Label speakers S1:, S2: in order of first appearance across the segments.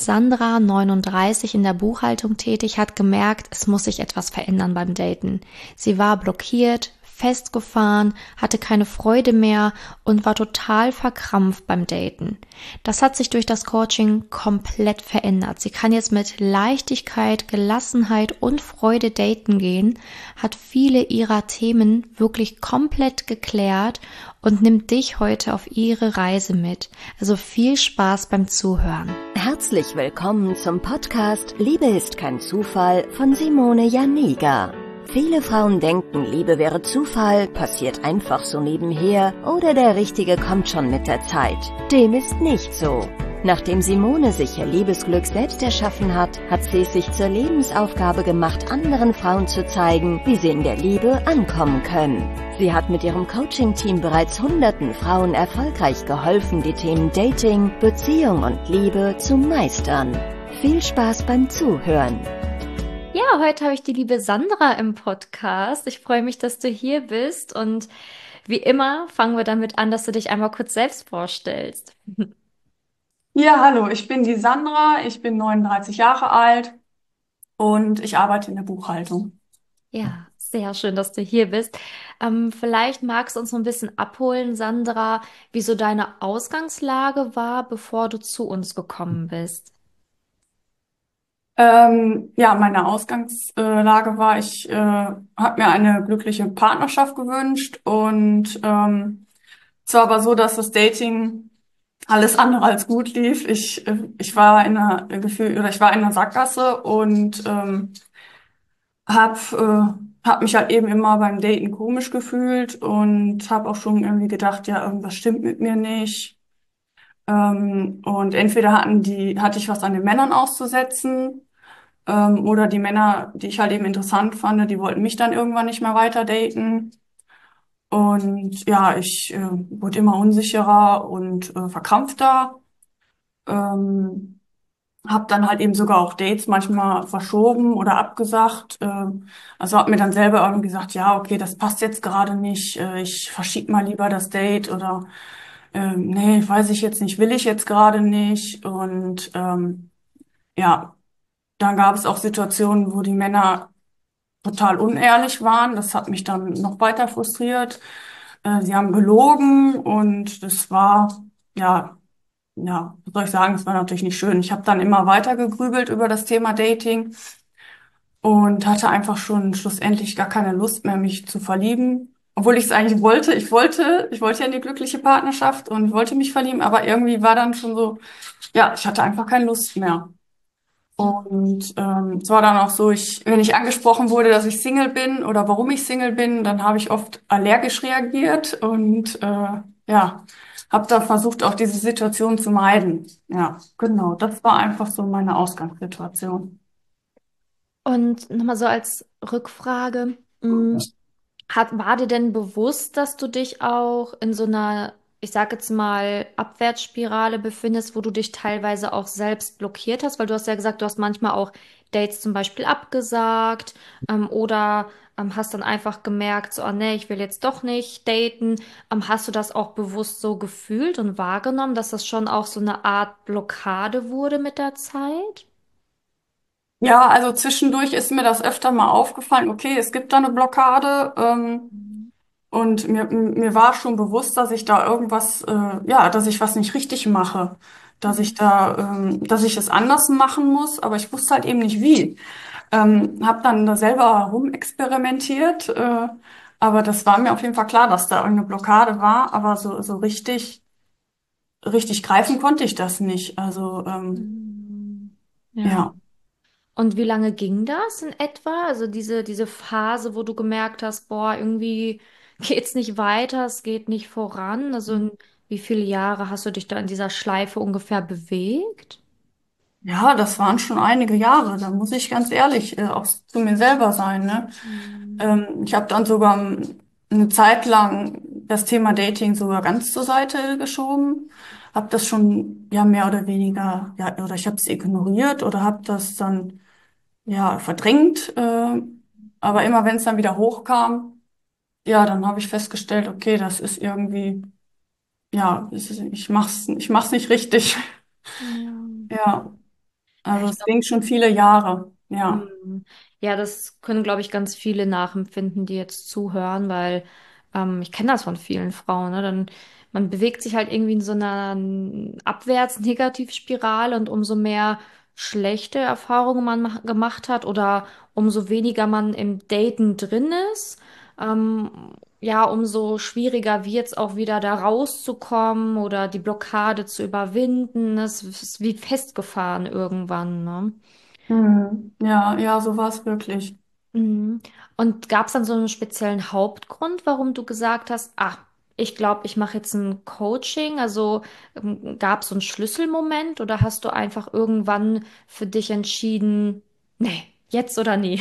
S1: Sandra, 39, in der Buchhaltung tätig, hat gemerkt, es muss sich etwas verändern beim Daten. Sie war blockiert, festgefahren, hatte keine Freude mehr und war total verkrampft beim Daten. Das hat sich durch das Coaching komplett verändert. Sie kann jetzt mit Leichtigkeit, Gelassenheit und Freude daten gehen, hat viele ihrer Themen wirklich komplett geklärt und nimmt dich heute auf ihre Reise mit. Also viel Spaß beim Zuhören.
S2: Herzlich willkommen zum Podcast Liebe ist kein Zufall von Simone Janiga. Viele Frauen denken, Liebe wäre Zufall, passiert einfach so nebenher oder der Richtige kommt schon mit der Zeit. Dem ist nicht so. Nachdem Simone sich ihr Liebesglück selbst erschaffen hat, hat sie es sich zur Lebensaufgabe gemacht, anderen Frauen zu zeigen, wie sie in der Liebe ankommen können. Sie hat mit ihrem Coaching-Team bereits hunderten Frauen erfolgreich geholfen, die Themen Dating, Beziehung und Liebe zu meistern. Viel Spaß beim Zuhören!
S1: Ja, heute habe ich die liebe Sandra im Podcast. Ich freue mich, dass du hier bist und wie immer fangen wir damit an, dass du dich einmal kurz selbst vorstellst.
S3: Ja, hallo, ich bin die Sandra, ich bin 39 Jahre alt und ich arbeite in der Buchhaltung.
S1: Ja, sehr schön, dass du hier bist. Vielleicht magst du uns so ein bisschen abholen, Sandra, wie so deine Ausgangslage war, bevor du zu uns gekommen bist.
S3: Ja, meine Ausgangslage war, ich habe mir eine glückliche Partnerschaft gewünscht und es war aber so, dass das Dating alles andere als gut lief. Ich war in einer ich war in einer Sackgasse und hab mich halt eben immer beim Daten komisch gefühlt und habe auch schon irgendwie gedacht, ja, irgendwas stimmt mit mir nicht. Und entweder hatte ich was an den Männern auszusetzen, oder die Männer, die ich halt eben interessant fand, die wollten mich dann irgendwann nicht mehr weiter daten. Und ja, ich wurde immer unsicherer und verkrampfter. Ähm, Hab dann halt eben sogar auch Dates manchmal verschoben oder abgesagt. Also hab mir dann selber irgendwie gesagt, ja, okay, das passt jetzt gerade nicht. Ich verschiebe mal lieber das Date oder nee, weiß ich jetzt nicht, will ich jetzt gerade nicht. Und ja, dann gab es auch Situationen, wo die Männer total unehrlich waren. Das hat mich dann noch weiter frustriert. Sie haben gelogen und das war, ja, ja, was soll ich sagen, das war natürlich nicht schön. Ich habe dann immer weiter gegrübelt über das Thema Dating und hatte einfach schon schlussendlich gar keine Lust mehr, mich zu verlieben. Obwohl ich es eigentlich wollte. Ich wollte ja eine glückliche Partnerschaft und wollte mich verlieben, aber irgendwie war dann schon so, ja, ich hatte einfach keine Lust mehr. Und es war dann auch so, wenn ich angesprochen wurde, dass ich Single bin oder warum ich Single bin, dann habe ich oft allergisch reagiert und ja, habe da versucht, auch diese Situation zu meiden. Ja, genau, das war einfach so meine Ausgangssituation.
S1: Und nochmal so als Rückfrage, war dir denn bewusst, dass du dich auch in so einer, ich sag jetzt mal, Abwärtsspirale befindest, wo du dich teilweise auch selbst blockiert hast? Weil du hast ja gesagt, du hast manchmal auch Dates zum Beispiel abgesagt, oder hast dann einfach gemerkt, so, oh nee, ich will jetzt doch nicht daten. Hast du das auch bewusst so gefühlt und wahrgenommen, dass das schon auch so eine Art Blockade wurde mit der Zeit?
S3: Ja, also zwischendurch ist mir das öfter mal aufgefallen, okay, es gibt da eine Blockade. Und mir war schon bewusst, dass ich da irgendwas, ja, dass ich was nicht richtig mache, dass ich es anders machen muss, aber ich wusste halt eben nicht wie. Hab dann da selber rumexperimentiert, aber das war mir auf jeden Fall klar, dass da irgendeine Blockade war, aber so richtig greifen konnte ich das nicht. Also,
S1: Mhm. Ja.
S3: ja.
S1: Und wie lange ging das in etwa? Also diese Phase, wo du gemerkt hast, boah, irgendwie geht's nicht weiter, es geht nicht voran. Also wie viele Jahre hast du dich da in dieser Schleife ungefähr bewegt?
S3: Ja, das waren schon einige Jahre, da muss ich ganz ehrlich, auch zu mir selber sein, ne?
S1: Mhm.
S3: Ich habe dann sogar eine Zeit lang das Thema Dating sogar ganz zur Seite geschoben, habe das schon ja mehr oder weniger, ja, oder ich habe es ignoriert oder habe das dann ja verdrängt, aber immer wenn es dann wieder hochkam, ja, dann habe ich festgestellt, okay, das ist irgendwie, ja, ich mach's nicht richtig.
S1: Ja.
S3: Ja.
S1: Ja,
S3: Also
S1: ich
S3: es
S1: glaube,
S3: ging schon viele Jahre, ja.
S1: ja, das können, glaube ich, ganz viele nachempfinden, die jetzt zuhören, weil ich kenne das von vielen Frauen, ne? Dann, man bewegt sich halt irgendwie in so einer Abwärts-Negativspirale und umso mehr schlechte Erfahrungen man gemacht hat oder umso weniger man im Daten drin ist, ähm, ja, umso schwieriger wird es auch wieder da rauszukommen oder die Blockade zu überwinden. Es ist wie festgefahren irgendwann, ne?
S3: Ja, ja, so war es wirklich.
S1: Mhm. Und gab es dann so einen speziellen Hauptgrund, warum du gesagt hast, ah, ich glaube, ich mache jetzt ein Coaching? Also gab es so einen Schlüsselmoment oder hast du einfach irgendwann für dich entschieden, nee, jetzt oder nie?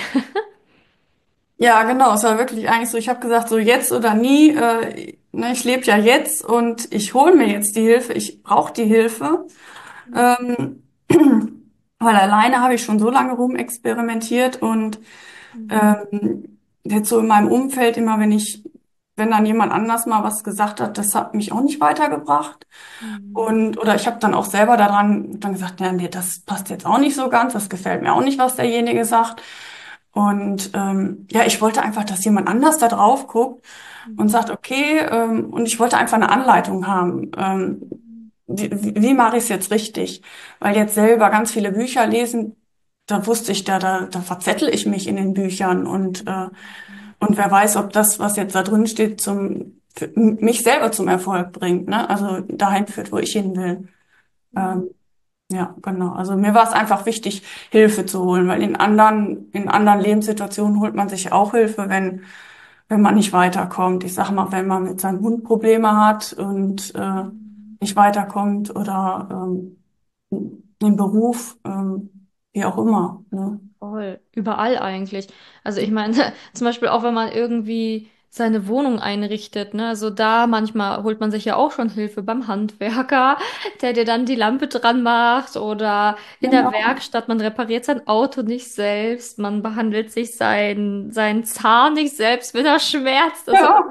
S3: Ja, genau, es war wirklich eigentlich so, ich habe gesagt, so jetzt oder nie, ne, ich lebe ja jetzt und ich hole mir jetzt die Hilfe, ich brauche die Hilfe. Ähm, weil alleine habe ich schon so lange rumexperimentiert und
S1: Mhm.
S3: jetzt so in meinem Umfeld immer, wenn dann jemand anders mal was gesagt hat, das hat mich auch nicht weitergebracht.
S1: Mhm.
S3: Und, oder ich habe dann auch selber daran dann gesagt, ja, nee, das passt jetzt auch nicht so ganz, das gefällt mir auch nicht, was derjenige sagt. Und ja, ich wollte einfach, dass jemand anders da drauf guckt und
S1: Mhm.
S3: sagt, okay, und ich wollte einfach eine Anleitung haben. Wie mache ich es jetzt richtig? Weil jetzt selber ganz viele Bücher lesen, da wusste ich, da verzettel ich mich in den Büchern und wer weiß, ob das, was jetzt da drin steht, für mich selber zum Erfolg bringt, ne? Also dahin führt, wo ich hin will.
S1: Mhm.
S3: Ähm, ja, genau. Also mir war es einfach wichtig, Hilfe zu holen, weil in anderen Lebenssituationen holt man sich auch Hilfe, wenn man nicht weiterkommt. Ich sag mal, wenn man mit seinem Hund Probleme hat und
S1: Mhm.
S3: nicht weiterkommt oder im Beruf, wie auch immer. Ne?
S1: Voll, überall eigentlich. Also ich meine, zum Beispiel auch wenn man irgendwie seine Wohnung einrichtet, ne? Also da manchmal holt man sich ja auch schon Hilfe beim Handwerker, der dir dann die Lampe dran macht oder in der
S3: Genau.
S1: Werkstatt, man repariert sein Auto nicht selbst, man behandelt sich seinen Zahn nicht selbst, wenn er schmerzt. Also
S3: Ja,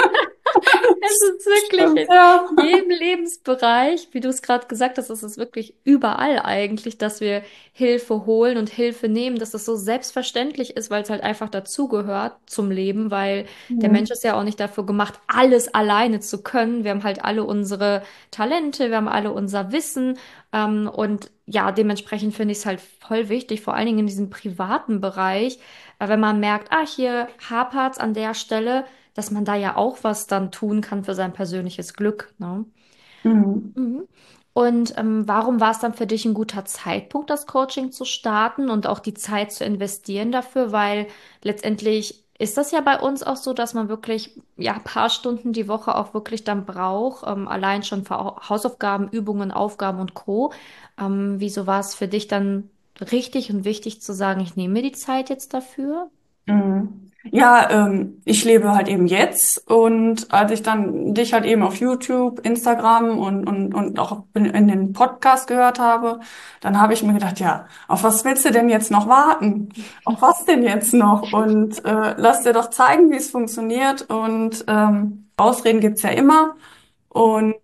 S1: es ist wirklich
S3: stimmt,
S1: in
S3: ja.
S1: jedem Lebensbereich, wie du es gerade gesagt hast, es ist wirklich überall eigentlich, dass wir Hilfe holen und Hilfe nehmen, dass das so selbstverständlich ist, weil es halt einfach dazugehört zum Leben, weil der Mensch
S3: Mhm.
S1: ist ja auch nicht dafür gemacht, alles alleine zu können. Wir haben halt alle unsere Talente, wir haben alle unser Wissen, und ja, dementsprechend finde ich es halt voll wichtig, vor allen Dingen in diesem privaten Bereich, wenn man merkt, ah, hier hapert's an der Stelle, dass man da ja auch was dann tun kann für sein persönliches Glück, ne?
S3: Mhm.
S1: Mhm. Und warum war es dann für dich ein guter Zeitpunkt, das Coaching zu starten und auch die Zeit zu investieren dafür? Weil letztendlich ist das ja bei uns auch so, dass man wirklich ja ein paar Stunden die Woche auch wirklich dann braucht, allein schon für Hausaufgaben, Übungen, Aufgaben und Co. Wieso war es für dich dann richtig und wichtig zu sagen, ich nehme mir die Zeit jetzt dafür?
S3: Mhm. Ja, ich lebe halt eben jetzt und als ich dann dich halt eben auf YouTube, Instagram und auch in den Podcast gehört habe, dann habe ich mir gedacht, ja, auf was willst du denn jetzt noch warten? Auf was denn jetzt noch? Und lass dir doch zeigen, wie es funktioniert und Ausreden gibt's ja immer und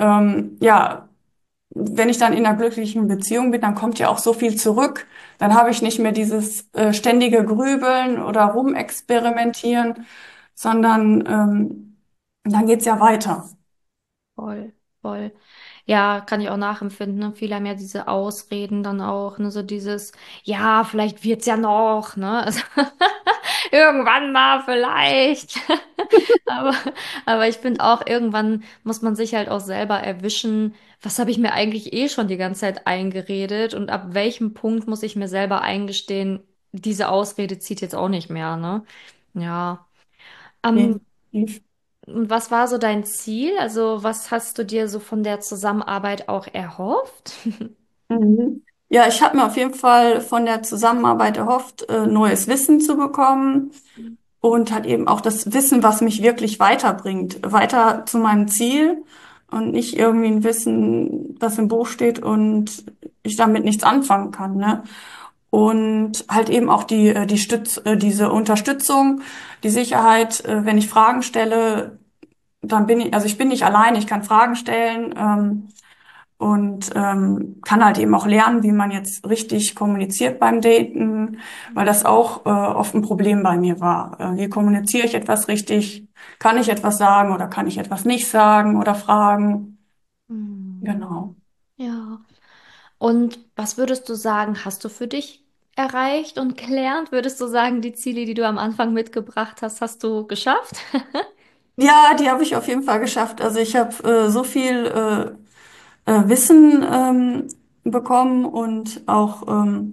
S3: ja, wenn ich dann in einer glücklichen Beziehung bin, dann kommt ja auch so viel zurück. Dann habe ich nicht mehr dieses ständige Grübeln oder Rumexperimentieren, sondern dann geht's ja weiter.
S1: Voll, voll. Ja, kann ich auch nachempfinden. Ne? Viele haben ja diese Ausreden dann auch, ne? So dieses, ja, vielleicht wird's ja noch, ne? Also, irgendwann mal vielleicht. Aber, aber ich finde auch, irgendwann muss man sich halt auch selber erwischen, was habe ich mir eigentlich eh schon die ganze Zeit eingeredet und ab welchem Punkt muss ich mir selber eingestehen, diese Ausrede zieht jetzt auch nicht mehr, ne? Ja. Ähm,
S3: Definitiv.
S1: und was war so dein Ziel? Also, was hast du dir so von der Zusammenarbeit auch erhofft?
S3: Mhm. Ja, ich habe mir auf jeden Fall von der Zusammenarbeit erhofft, neues Wissen zu bekommen und halt eben auch das Wissen, was mich wirklich weiterbringt, weiter zu meinem Ziel und nicht irgendwie ein Wissen, das im Buch steht und ich damit nichts anfangen kann, ne? Und halt eben auch diese Unterstützung, die Sicherheit, wenn ich Fragen stelle, also ich bin nicht allein, ich kann Fragen stellen, und kann halt eben auch lernen, wie man jetzt richtig kommuniziert beim Daten, weil das auch oft ein Problem bei mir war. Wie kommuniziere ich etwas richtig? Kann ich etwas sagen oder kann ich etwas nicht sagen oder fragen?
S1: Mhm.
S3: Genau.
S1: Ja. Und was würdest du sagen, hast du für dich erreicht und gelernt? Würdest du sagen, die Ziele, die du am Anfang mitgebracht hast, hast du geschafft?
S3: Ja, die habe ich auf jeden Fall geschafft. Also ich habe so viel Wissen bekommen und auch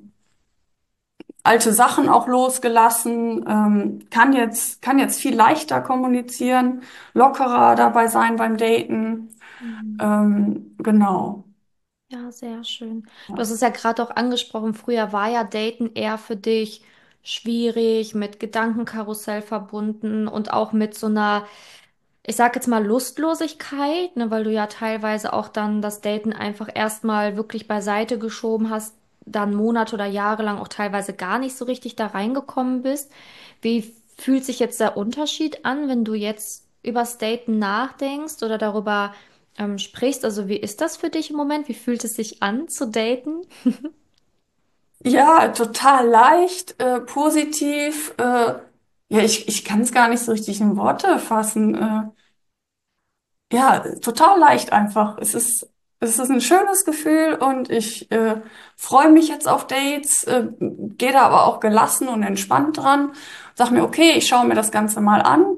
S3: alte Sachen auch losgelassen, kann jetzt viel leichter kommunizieren, lockerer dabei sein beim Daten.
S1: Mhm.
S3: Genau.
S1: Ja, sehr schön. Du
S3: Ja.
S1: hast es ja gerade auch angesprochen, früher war ja Daten eher für dich schwierig, mit Gedankenkarussell verbunden und auch mit so einer, ich sag jetzt mal, Lustlosigkeit, ne, weil du ja teilweise auch dann das Daten einfach erstmal wirklich beiseite geschoben hast, dann Monate oder Jahre lang auch teilweise gar nicht so richtig da reingekommen bist. Wie fühlt sich jetzt der Unterschied an, wenn du jetzt übers Daten nachdenkst oder darüber sprichst? Also wie ist das für dich im Moment? Wie fühlt es sich an zu daten?
S3: Ja, total leicht, positiv. Ja, ich kann es gar nicht so richtig in Worte fassen. Ja, total leicht einfach. Es ist ein schönes Gefühl und ich freue mich jetzt auf Dates, gehe da aber auch gelassen und entspannt dran. Sag mir, okay, ich schaue mir das Ganze mal an.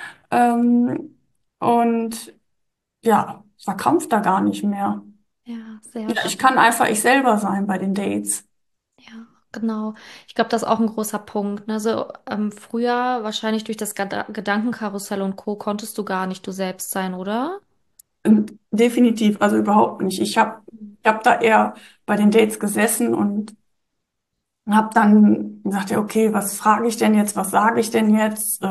S3: Und ja, verkrampft da gar nicht mehr.
S1: Ja, sehr
S3: Ja, ich
S1: schön.
S3: kann einfach ich selber sein bei den Dates.
S1: Ja, genau. Ich glaube, das ist auch ein großer Punkt. Ne? Also früher wahrscheinlich durch das Gedankenkarussell und Co. konntest du gar nicht du selbst sein, oder?
S3: Definitiv, also überhaupt nicht. Ich hab da eher bei den Dates gesessen und habe dann gesagt, ja, okay, was frage ich denn jetzt, was sage ich denn jetzt?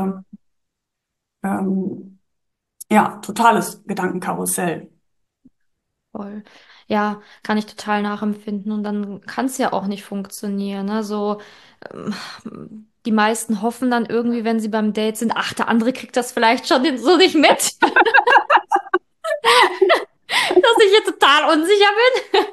S3: Ähm, ja, totales Gedankenkarussell.
S1: Voll. Ja, kann ich total nachempfinden. Und dann kann es ja auch nicht funktionieren. Ne? So, die meisten hoffen dann irgendwie, wenn sie beim Date sind, ach, der andere kriegt das vielleicht schon so nicht mit, dass ich jetzt total unsicher bin.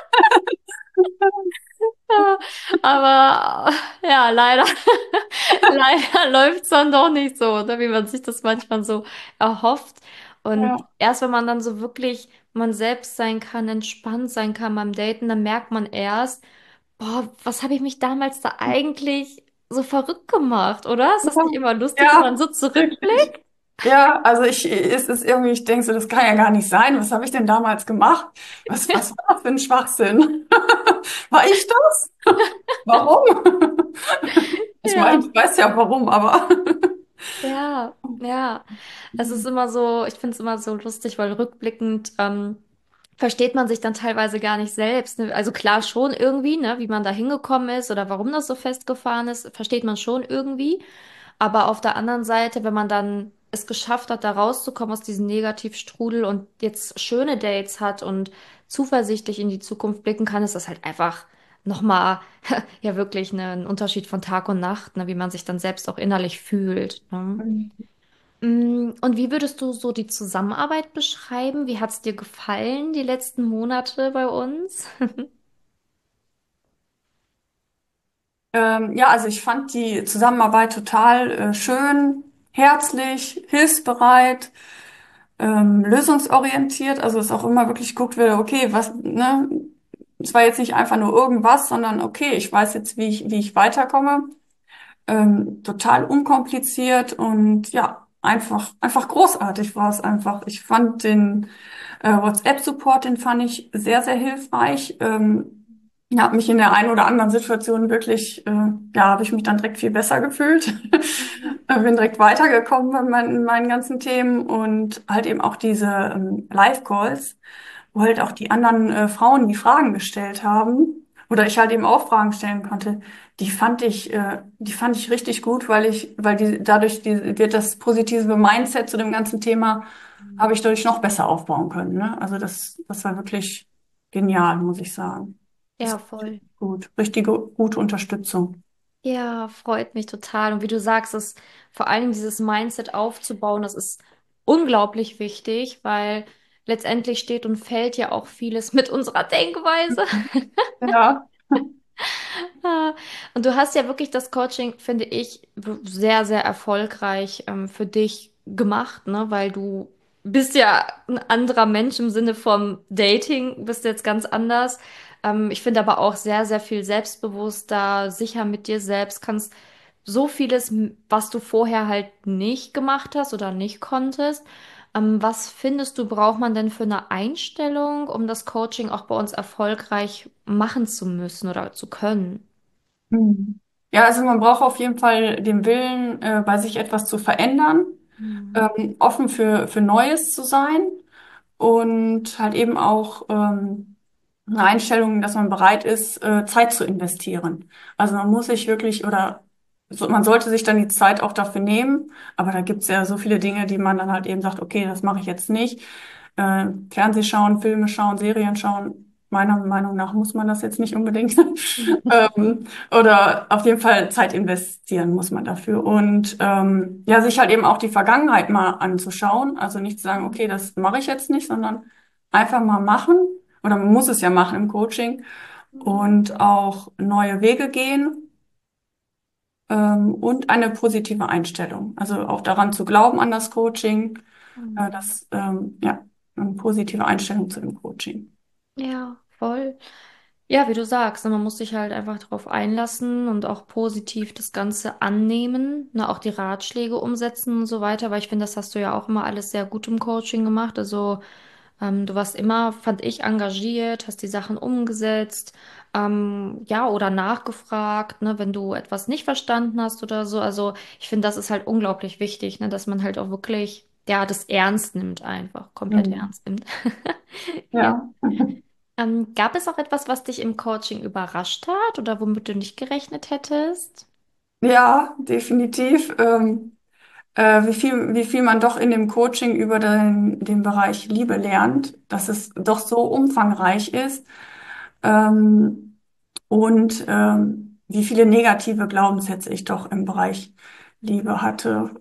S1: Ja, aber ja, leider, leider läuft es dann doch nicht so, ne, wie man sich das manchmal so erhofft. Und
S3: Ja,
S1: erst wenn man dann so wirklich man selbst sein kann, entspannt sein kann beim Daten, dann merkt man erst, boah, was habe ich mich damals da eigentlich so verrückt gemacht, oder? Ist das nicht immer lustig, wenn man
S3: ja,
S1: so
S3: wirklich.
S1: zurückblickt?
S3: Ja, also es ist irgendwie, ich denke so, das kann ja gar nicht sein. Was habe ich denn damals gemacht? Was war das für ein Schwachsinn? War ich das? Warum? Ich meine,
S1: Ja.
S3: ich weiß ja warum, aber
S1: Ja, ja. Es ist immer so, ich finde es immer so lustig, weil rückblickend versteht man sich dann teilweise gar nicht selbst. Ne? Also klar schon irgendwie, ne, wie man da hingekommen ist oder warum das so festgefahren ist, versteht man schon irgendwie. Aber auf der anderen Seite, wenn man dann es geschafft hat, da rauszukommen aus diesem Negativstrudel und jetzt schöne Dates hat und zuversichtlich in die Zukunft blicken kann, ist das halt einfach nochmal, ja wirklich ne, ein Unterschied von Tag und Nacht, ne, wie man sich dann selbst auch innerlich fühlt. Ne? Und wie würdest du so die Zusammenarbeit beschreiben? Wie hat es dir gefallen, die letzten Monate bei uns?
S3: ja, also ich fand die Zusammenarbeit total schön, herzlich, hilfsbereit, lösungsorientiert. Also es auch immer wirklich geguckt wird, okay, was, ne? Es war jetzt nicht einfach nur irgendwas, sondern okay, ich weiß jetzt, wie ich weiterkomme. Total unkompliziert und ja, einfach großartig war es einfach. Ich fand den WhatsApp-Support, den fand ich sehr, sehr hilfreich. Ja, hab mich in der einen oder anderen Situation wirklich, ja, habe ich mich dann direkt viel besser gefühlt. Bin direkt weitergekommen bei meinen ganzen Themen und halt eben auch diese Live-Calls, wo halt auch die anderen Frauen die Fragen gestellt haben oder ich halt eben auch Fragen stellen konnte. Die fand ich richtig gut, weil die dadurch wird das positive Mindset zu dem ganzen Thema habe ich dadurch noch besser aufbauen können. Ne? Also das war wirklich genial, muss ich sagen. Das
S1: Ja,
S3: war
S1: voll.
S3: gut, richtige gute Unterstützung.
S1: Ja, freut mich total. Und wie du sagst, ist vor allem dieses Mindset aufzubauen, das ist unglaublich wichtig, weil letztendlich steht und fällt ja auch vieles mit unserer Denkweise.
S3: Ja.
S1: Ah, und du hast ja wirklich das Coaching, finde ich, sehr, sehr erfolgreich für dich gemacht, ne? Weil du bist ja ein anderer Mensch im Sinne vom Dating, bist jetzt ganz anders. Ich finde aber auch sehr, sehr viel selbstbewusster, sicher mit dir selbst, kannst so vieles, was du vorher halt nicht gemacht hast oder nicht konntest. Was findest du, braucht man denn für eine Einstellung, um das Coaching auch bei uns erfolgreich machen zu müssen oder zu können?
S3: Mhm. Ja, also man braucht auf jeden Fall den Willen, bei sich etwas zu verändern,
S1: Mhm.
S3: offen für Neues zu sein und halt eben auch eine Einstellung, dass man bereit ist, Zeit zu investieren. Also man muss sich wirklich oder man sollte sich dann die Zeit auch dafür nehmen, aber da gibt's ja so viele Dinge, die man dann halt eben sagt, okay, das mache ich jetzt nicht. Fernseh schauen, Filme schauen, Serien schauen. Meiner Meinung nach muss man das jetzt nicht unbedingt. Oder auf jeden Fall Zeit investieren muss man dafür. Und ja, sich halt eben auch die Vergangenheit mal anzuschauen. Also nicht zu sagen, okay, das mache ich jetzt nicht, sondern einfach mal machen. Oder man muss es ja machen im Coaching. Und auch neue Wege gehen. Und eine positive Einstellung. Also auch daran zu glauben an das Coaching. Ja, eine positive Einstellung zu dem Coaching.
S1: Ja, voll. Ja, wie du sagst, ne, man muss sich halt einfach darauf einlassen und auch positiv das Ganze annehmen, ne, auch die Ratschläge umsetzen und so weiter, weil ich finde, das hast du ja auch immer alles sehr gut im Coaching gemacht. Also du warst immer, fand ich, engagiert, hast die Sachen umgesetzt, ja, oder nachgefragt, ne, wenn du etwas nicht verstanden hast oder so. Also ich finde, das ist halt unglaublich wichtig, ne, dass man halt auch wirklich, ja, das ernst nimmt einfach, komplett
S3: Mhm.
S1: ernst nimmt. Ja.
S3: Ja.
S1: Gab es auch etwas, was dich im Coaching überrascht hat oder womit du nicht gerechnet hättest?
S3: Ja, definitiv. Wie viel man doch in dem Coaching über den Bereich Liebe lernt, dass es doch so umfangreich ist. Ähm, und wie viele negative Glaubenssätze ich doch im Bereich Liebe hatte.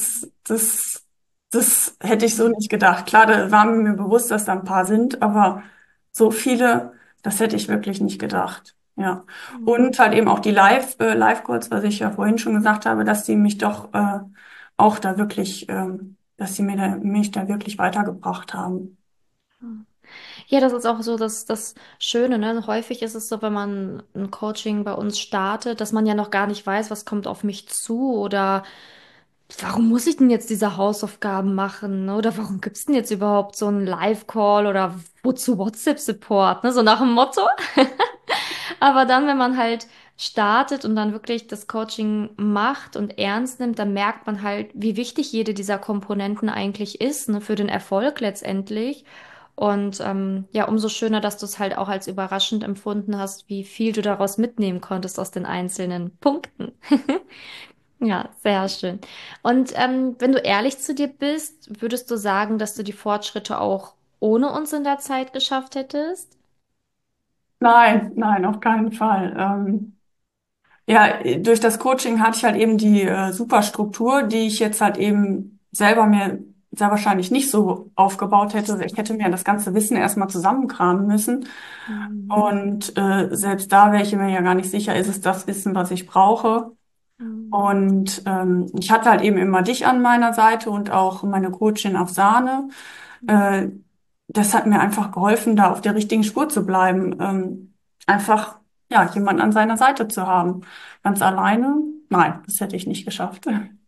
S3: Das hätte ich so nicht gedacht. Klar, da war mir bewusst, dass da ein paar sind, aber so viele, das hätte ich wirklich nicht gedacht. Ja.
S1: Mhm.
S3: Und halt eben auch die Live-Calls, was ich ja vorhin schon gesagt habe, dass die mich doch auch da wirklich, dass sie mich da wirklich weitergebracht haben.
S1: Ja, das ist auch so das Schöne, ne? Häufig ist es so, wenn man ein Coaching bei uns startet, dass man ja noch gar nicht weiß, was kommt auf mich zu oder warum muss ich denn jetzt diese Hausaufgaben machen, ne? Oder warum gibt's denn jetzt überhaupt so einen Live-Call oder wozu WhatsApp-Support, ne? So nach dem Motto. Aber dann, wenn man halt startet und dann wirklich das Coaching macht und ernst nimmt, dann merkt man halt, wie wichtig jede dieser Komponenten eigentlich ist, ne, für den Erfolg letztendlich. Und ja, umso schöner, dass du es halt auch als überraschend empfunden hast, wie viel du daraus mitnehmen konntest aus den einzelnen Punkten. Ja, sehr schön. Und wenn du ehrlich zu dir bist, würdest du sagen, dass du die Fortschritte auch ohne uns in der Zeit geschafft hättest?
S3: Nein, nein, auf keinen Fall. Ja, durch das Coaching hatte ich halt eben die super Struktur, die ich jetzt halt eben selber mir sehr wahrscheinlich nicht so aufgebaut hätte. Also ich hätte mir das ganze Wissen erstmal zusammenkramen müssen.
S1: Mhm.
S3: Und selbst da wäre ich mir ja gar nicht sicher, ist es das Wissen, was ich brauche.
S1: Mhm.
S3: Und ich hatte halt eben immer dich an meiner Seite und auch meine Coachin auf Sahne. Äh, Das hat mir einfach geholfen, da auf der richtigen Spur zu bleiben. Einfach, ja, jemanden an seiner Seite zu haben. Ganz alleine? Nein, das hätte ich nicht geschafft.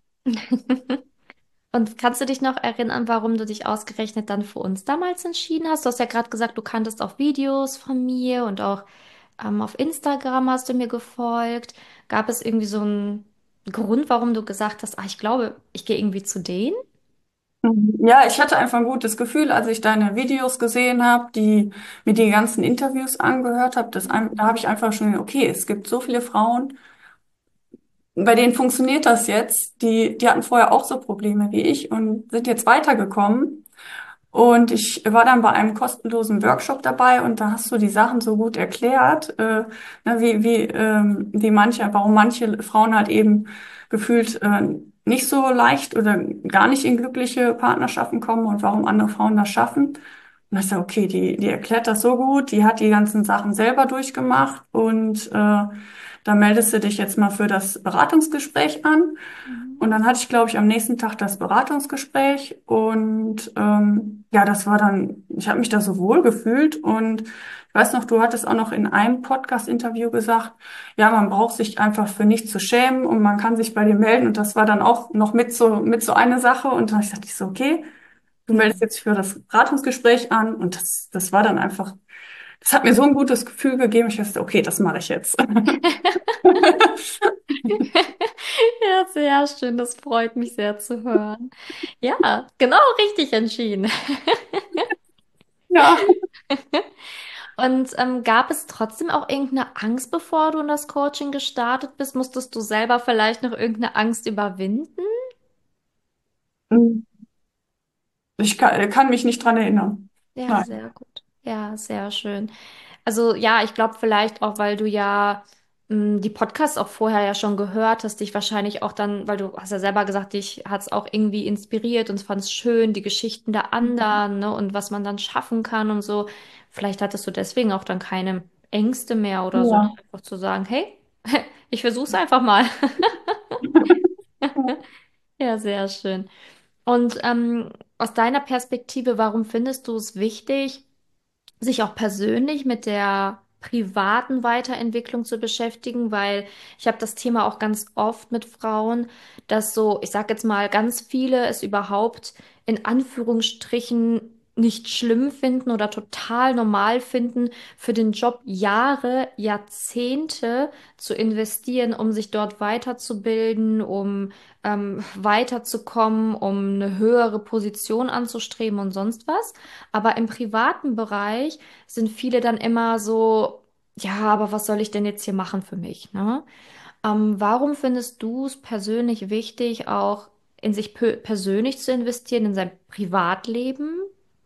S1: Und kannst du dich noch erinnern, warum du dich ausgerechnet dann für uns damals entschieden hast? Du hast ja gerade gesagt, du kanntest auch Videos von mir und auch auf Instagram hast du mir gefolgt. Gab es irgendwie so einen Grund, warum du gesagt hast, ah, ich glaube, ich gehe irgendwie zu denen?
S3: Ja, ich hatte einfach ein gutes Gefühl, als ich deine Videos gesehen habe, mir die ganzen Interviews angehört habe. Da habe ich einfach schon, okay, es gibt so viele Frauen, bei denen funktioniert das jetzt. Die hatten vorher auch so Probleme wie ich und sind jetzt weitergekommen. Und ich war dann bei einem kostenlosen Workshop dabei und da hast du die Sachen so gut erklärt, ne, warum manche Frauen halt eben gefühlt nicht so leicht oder gar nicht in glückliche Partnerschaften kommen und warum andere Frauen das schaffen. Und ich so, okay, die erklärt das so gut, die hat die ganzen Sachen selber durchgemacht und da meldest du dich jetzt mal für das Beratungsgespräch an.
S1: Mhm.
S3: Und dann hatte ich, glaube ich, am nächsten Tag das Beratungsgespräch und ja, das war dann, ich habe mich da so wohl gefühlt und ich weiß noch, du hattest auch noch in einem Podcast-Interview gesagt, ja, man braucht sich einfach für nichts zu schämen und man kann sich bei dir melden und das war dann auch noch mit so eine Sache und dann dachte ich so, okay, du meldest
S1: Mhm.
S3: jetzt für das Beratungsgespräch an und das war dann einfach, das hat mir so ein gutes Gefühl gegeben, ich dachte, okay, das mache ich jetzt.
S1: Ja, sehr schön. Das freut mich sehr zu hören. Ja, genau richtig entschieden.
S3: Ja.
S1: Und gab es trotzdem auch irgendeine Angst, bevor du in das Coaching gestartet bist? Musstest du selber vielleicht noch irgendeine Angst überwinden?
S3: Ich kann mich nicht dran erinnern.
S1: Ja,
S3: Nein.
S1: sehr gut. Ja, sehr schön. Also ja, ich glaube vielleicht auch, weil du ja die Podcasts auch vorher ja schon gehört hast, dich wahrscheinlich auch dann, weil du hast ja selber gesagt, dich hat es auch irgendwie inspiriert und fand es schön, die Geschichten der anderen, ne, und was man dann schaffen kann und so. Vielleicht hattest du deswegen auch dann keine Ängste mehr oder so,
S3: Ja.
S1: einfach zu sagen, hey, ich versuch's einfach mal. Ja, sehr schön. Und aus deiner Perspektive, warum findest du es wichtig, sich auch persönlich mit der privaten Weiterentwicklung zu beschäftigen, weil ich habe das Thema auch ganz oft mit Frauen, dass so, ich sage jetzt mal, ganz viele es überhaupt in Anführungsstrichen nicht schlimm finden oder total normal finden, für den Job Jahre, Jahrzehnte zu investieren, um sich dort weiterzubilden, um weiterzukommen, um eine höhere Position anzustreben und sonst was. Aber im privaten Bereich sind viele dann immer so, ja, aber was soll ich denn jetzt hier machen für mich, ne? Warum findest du es persönlich wichtig, auch in sich persönlich zu investieren, in sein Privatleben?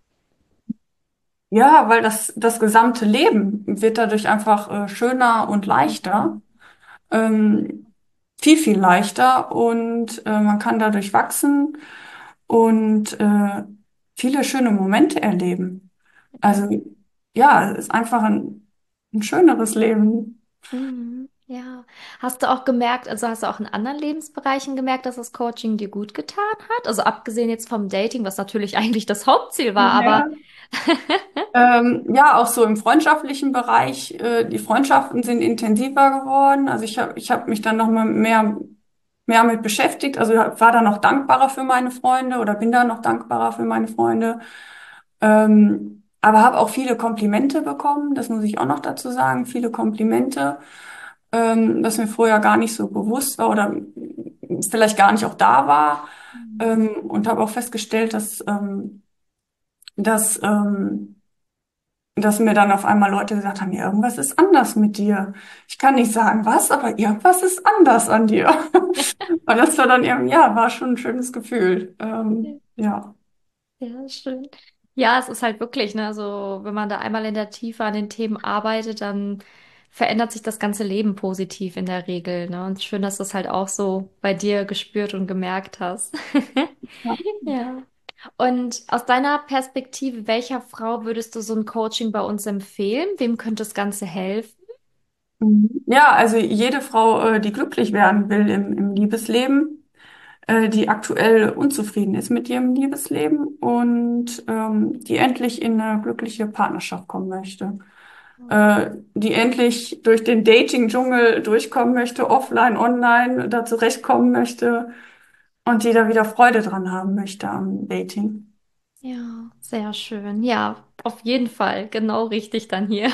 S3: Ja, weil das gesamte Leben wird dadurch einfach schöner und leichter,
S1: Mhm.
S3: ähm, viel leichter und man kann dadurch wachsen und viele schöne Momente erleben. Also ja, es ist einfach ein schöneres Leben.
S1: Mhm. Ja. Hast du auch gemerkt, also hast du auch in anderen Lebensbereichen gemerkt, dass das Coaching dir gut getan hat? Also abgesehen jetzt vom Dating, was natürlich eigentlich das Hauptziel war, aber
S3: Ja. Ja, auch so im freundschaftlichen Bereich, die Freundschaften sind intensiver geworden. Also ich hab mich dann noch mal mehr mit beschäftigt. Also war da noch dankbarer für meine Freunde oder bin da noch dankbarer für meine Freunde. Aber habe auch viele Komplimente bekommen, das muss ich auch noch dazu sagen, viele Komplimente, was mir vorher gar nicht so bewusst war oder vielleicht gar nicht auch da war. Und habe auch festgestellt, dass dass mir dann auf einmal Leute gesagt haben, ja, irgendwas ist anders mit dir. Ich kann nicht sagen, was, aber irgendwas ist anders an dir. Und das war dann irgendwie, ja, war schon ein schönes Gefühl. Ja.
S1: ja, schön. Ja, es ist halt wirklich, ne, so, wenn man da einmal in der Tiefe an den Themen arbeitet, dann verändert sich das ganze Leben positiv in der Regel, ne? Und schön, dass du es halt auch so bei dir gespürt und gemerkt hast. Ja. Und aus deiner Perspektive, welcher Frau würdest du so ein Coaching bei uns empfehlen? Wem könnte das Ganze helfen?
S3: Ja, also jede Frau, die glücklich werden will im Liebesleben, die aktuell unzufrieden ist mit ihrem Liebesleben und die endlich in eine glückliche Partnerschaft kommen möchte. Die endlich durch den Dating-Dschungel durchkommen möchte, offline, online, da zurechtkommen möchte und die da wieder Freude dran haben möchte am Dating.
S1: Ja, sehr schön. Ja, auf jeden Fall. Genau richtig dann hier.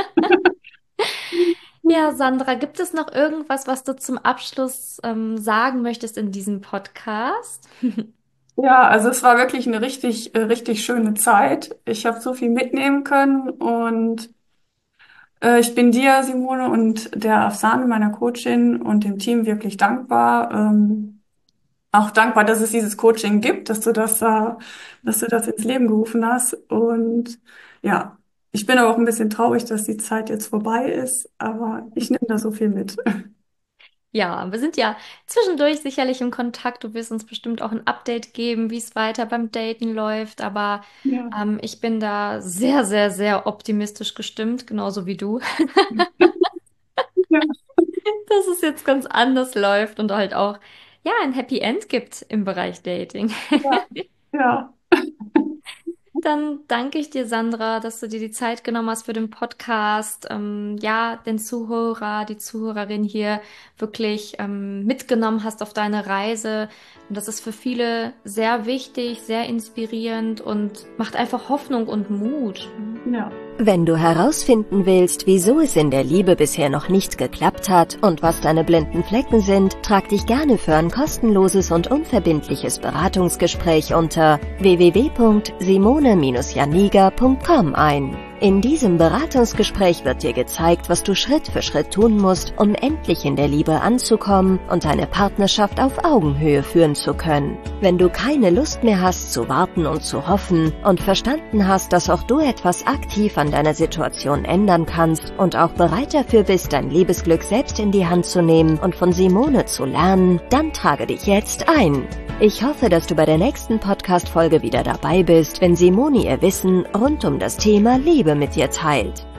S1: Ja, Sandra, gibt es noch irgendwas, was du zum Abschluss sagen möchtest in diesem Podcast?
S3: Ja, also es war wirklich eine richtig schöne Zeit. Ich habe so viel mitnehmen können und ich bin dir, Simone, und der Afsane, meiner Coachin und dem Team wirklich dankbar. Auch dankbar, dass es dieses Coaching gibt, dass du das ins Leben gerufen hast. Und ja, ich bin aber auch ein bisschen traurig, dass die Zeit jetzt vorbei ist, aber ich nehme da so viel mit.
S1: Ja, wir sind ja zwischendurch sicherlich im Kontakt. Du wirst uns bestimmt auch ein Update geben, wie es weiter beim Daten läuft. Aber
S3: Ja.
S1: ich bin da sehr, sehr, sehr optimistisch gestimmt, genauso wie du,
S3: Ja,
S1: dass es jetzt ganz anders läuft und halt auch, ja, ein Happy End gibt im Bereich Dating.
S3: ja, ja,
S1: Dann danke ich dir, Sandra, dass du dir die Zeit genommen hast für den Podcast. Ja, den Zuhörer, die Zuhörerin hier wirklich mitgenommen hast auf deine Reise. Und das ist für viele sehr wichtig, sehr inspirierend und macht einfach Hoffnung und Mut.
S3: ja.
S2: Wenn du herausfinden willst, wieso es in der Liebe bisher noch nicht geklappt hat und was deine blinden Flecken sind, trag dich gerne für ein kostenloses und unverbindliches Beratungsgespräch unter www.simone-janiga.com ein. In diesem Beratungsgespräch wird dir gezeigt, was du Schritt für Schritt tun musst, um endlich in der Liebe anzukommen und deine Partnerschaft auf Augenhöhe führen zu können. Wenn du keine Lust mehr hast zu warten und zu hoffen und verstanden hast, dass auch du etwas aktiv an deiner Situation ändern kannst und auch bereit dafür bist, dein Liebesglück selbst in die Hand zu nehmen und von Simone zu lernen, dann trage dich jetzt ein. Ich hoffe, dass du bei der nächsten Podcast-Folge wieder dabei bist, wenn Simone ihr Wissen rund um das Thema Liebe mit dir teilt.